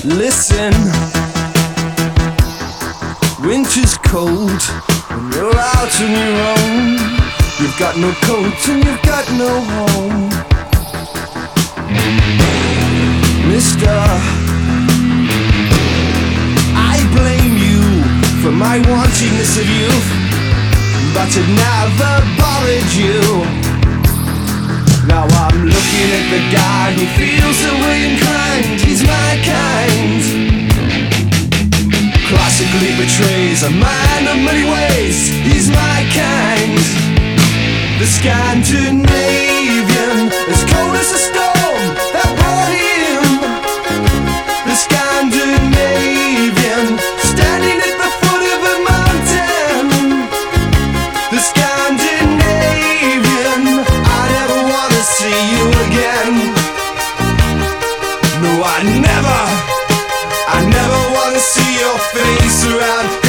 Listen, winter's cold when you're out on your own. You've got no coat and you've got no home. Mister, I blame you for my wantingness of youth, but it never bothered you. Now I'm looking at the guy who feels the way inclined. He's my kind. Classically betrays a man of many ways. He's my kind. The Scandinavian, as cold as a storm that brought him. The Scandinavian, standing at the foot of a mountain. The Scandinavian, I never wanna see you again. No, I never wanna see your face around